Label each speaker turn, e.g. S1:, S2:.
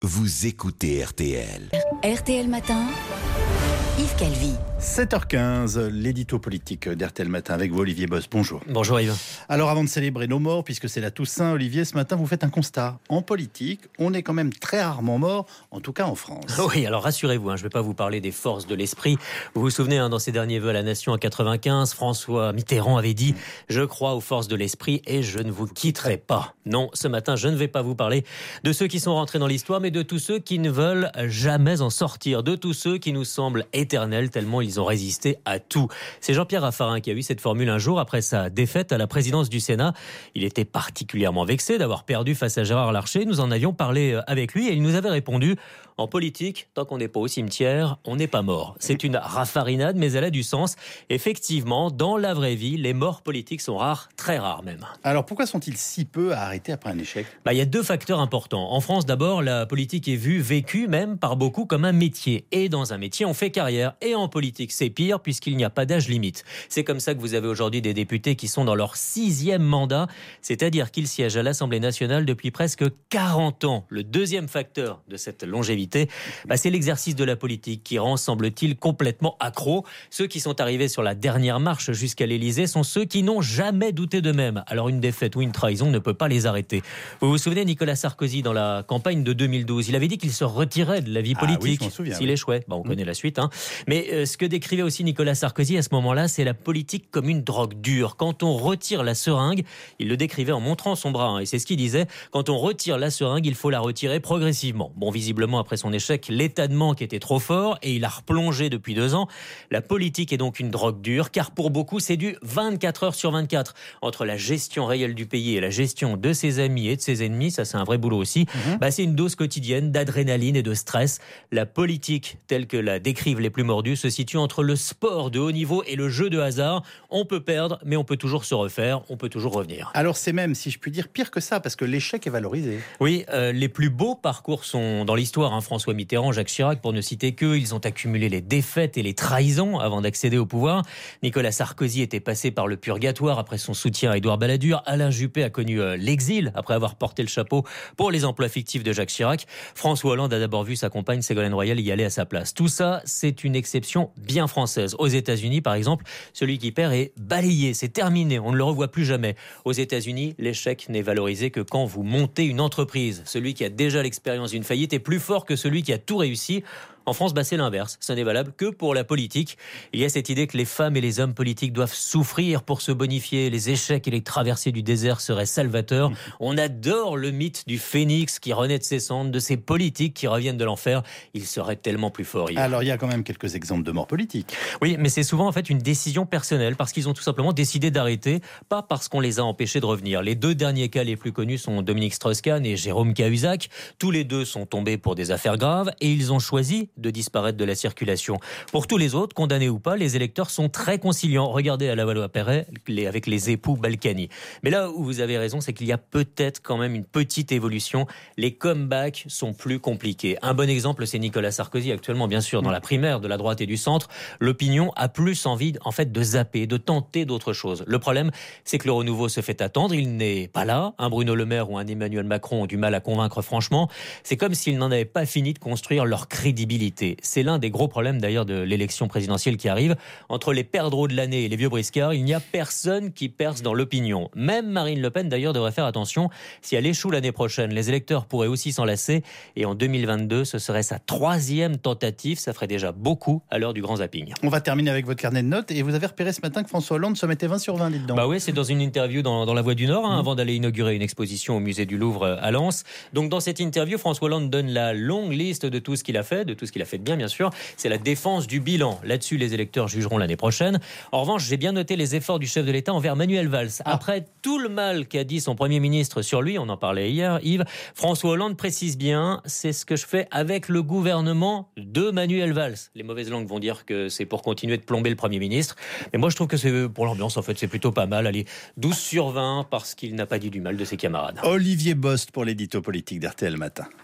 S1: Vous écoutez RTL.
S2: RTL Matin, Yves Calvi.
S3: 7h15, l'édito politique d'RTL Matin avec vous, Olivier Boss. Bonjour.
S4: Bonjour Yves.
S3: Alors avant de célébrer nos morts, puisque c'est la Toussaint, Olivier, ce matin vous faites un constat. En politique, on est quand même très rarement mort, en tout cas en France.
S4: Oui, alors rassurez-vous, je ne vais pas vous parler des forces de l'esprit. Vous vous souvenez, dans ses derniers vœux à la Nation en 95, François Mitterrand avait dit « Je crois aux forces de l'esprit et je ne vous quitterai pas ». Non, ce matin, je ne vais pas vous parler de ceux qui sont rentrés dans l'histoire, mais de tous ceux qui ne veulent jamais en sortir, de tous ceux qui nous semblent éternels tellement ils ont résisté à tout. C'est Jean-Pierre Raffarin qui a eu cette formule un jour après sa défaite à la présidence du Sénat. Il était particulièrement vexé d'avoir perdu face à Gérard Larcher. Nous en avions parlé avec lui et il nous avait répondu « En politique, tant qu'on n'est pas au cimetière, on n'est pas mort ». C'est une raffarinade, mais elle a du sens. Effectivement, dans la vraie vie, les morts politiques sont rares, très rares même.
S3: Alors pourquoi sont-ils si peu à arrêter après un échec ?
S4: Il y a deux facteurs importants. En France, d'abord, la politique est vécue même par beaucoup comme un métier. Et dans un métier, on fait carrière. Et en politique, c'est pire puisqu'il n'y a pas d'âge limite. C'est comme ça que vous avez aujourd'hui des députés qui sont dans leur 6e mandat, c'est-à-dire qu'ils siègent à l'Assemblée nationale depuis presque 40 ans. Le deuxième facteur de cette longévité, c'est l'exercice de la politique qui rend, semble-t-il, complètement accro. Ceux qui sont arrivés sur la dernière marche jusqu'à l'Élysée sont ceux qui n'ont jamais douté d'eux-mêmes. Alors une défaite ou une trahison ne peut pas les arrêter. Vous vous souvenez, Nicolas Sarkozy, dans la campagne de 2012, il avait dit qu'il se retirait de la vie politique s'il échouait. On connaît la suite. Mais ce que décrivait aussi Nicolas Sarkozy à ce moment-là, c'est la politique comme une drogue dure. Quand on retire la seringue, il le décrivait en montrant son bras, et c'est ce qu'il disait, quand on retire la seringue, il faut la retirer progressivement. Visiblement, après son échec, l'état de manque était trop fort et il a replongé depuis 2 ans. La politique est donc une drogue dure, car pour beaucoup, c'est du 24 heures sur 24. Entre la gestion réelle du pays et la gestion de ses amis et de ses ennemis, ça c'est un vrai boulot aussi, c'est une dose quotidienne d'adrénaline et de stress. La politique, telle que la décrivent les plus mordus, se situe entre le sport de haut niveau et le jeu de hasard. On peut perdre, mais on peut toujours se refaire, on peut toujours revenir.
S3: Alors c'est même, si je puis dire, pire que ça, parce que l'échec est valorisé.
S4: Oui, les plus beaux parcours sont dans l'histoire. François Mitterrand, Jacques Chirac, pour ne citer qu'eux, ils ont accumulé les défaites et les trahisons avant d'accéder au pouvoir. Nicolas Sarkozy était passé par le purgatoire après son soutien à Édouard Balladur. Alain Juppé a connu l'exil après avoir porté le chapeau pour les emplois fictifs de Jacques Chirac. François Hollande a d'abord vu sa compagne Ségolène Royal y aller à sa place. Tout ça, c'est une exception bien française. Aux États-Unis, par exemple, celui qui perd est balayé, c'est terminé, on ne le revoit plus jamais. Aux États-Unis, l'échec n'est valorisé que quand vous montez une entreprise. Celui qui a déjà l'expérience d'une faillite est plus fort que celui qui a tout réussi. En France, c'est l'inverse. Ce n'est valable que pour la politique. Il y a cette idée que les femmes et les hommes politiques doivent souffrir pour se bonifier. Les échecs et les traversées du désert seraient salvateurs. On adore le mythe du phénix qui renaît de ses cendres, de ces politiques qui reviennent de l'enfer. Ils seraient tellement plus forts.
S3: Alors, il y a quand même quelques exemples de morts politiques.
S4: Oui, mais c'est souvent en fait une décision personnelle parce qu'ils ont tout simplement décidé d'arrêter, pas parce qu'on les a empêchés de revenir. Les 2 derniers cas les plus connus sont Dominique Strauss-Kahn et Jérôme Cahuzac. Tous les 2 sont tombés pour des affaires graves et ils ont choisi de disparaître de la circulation. Pour tous les autres, condamnés ou pas, les électeurs sont très conciliants. Regardez à Levallois-Perret avec les époux Balkany. Mais là où vous avez raison, c'est qu'il y a peut-être quand même une petite évolution. Les comebacks sont plus compliqués. Un bon exemple, c'est Nicolas Sarkozy actuellement, bien sûr, dans la primaire de la droite et du centre. L'opinion a plus envie, en fait, de zapper, de tenter d'autres choses. Le problème, c'est que le renouveau se fait attendre. Il n'est pas là. Un Bruno Le Maire ou un Emmanuel Macron ont du mal à convaincre, franchement. C'est comme s'ils n'en avaient pas fini de construire leur crédibilité. C'est l'un des gros problèmes d'ailleurs de l'élection présidentielle qui arrive. Entre les perdreaux de l'année et les vieux briscards, il n'y a personne qui perce dans l'opinion. Même Marine Le Pen d'ailleurs devrait faire attention. Si elle échoue l'année prochaine, les électeurs pourraient aussi s'en lasser. Et en 2022, ce serait sa 3e tentative. Ça ferait déjà beaucoup à l'heure du grand zapping.
S3: On va terminer avec votre carnet de notes. Et vous avez repéré ce matin que François Hollande se mettait 20 sur 20, dites donc.
S4: Oui, c'est dans une interview dans La Voix du Nord, avant d'aller inaugurer une exposition au musée du Louvre à Lens. Donc dans cette interview, François Hollande donne la longue liste de tout ce qu'il a fait, de tout ce qu'il a fait de bien sûr, c'est la défense du bilan. Là-dessus, les électeurs jugeront l'année prochaine. En revanche, j'ai bien noté les efforts du chef de l'État envers Manuel Valls. Après tout le mal qu'a dit son Premier ministre sur lui, on en parlait hier, Yves, François Hollande précise bien, c'est ce que je fais avec le gouvernement de Manuel Valls. Les mauvaises langues vont dire que c'est pour continuer de plomber le Premier ministre. Mais moi, je trouve que c'est pour l'ambiance, en fait, c'est plutôt pas mal. Allez, 12 sur 20 parce qu'il n'a pas dit du mal de ses camarades.
S3: Olivier Bost pour l'édito politique d'RTL Matin.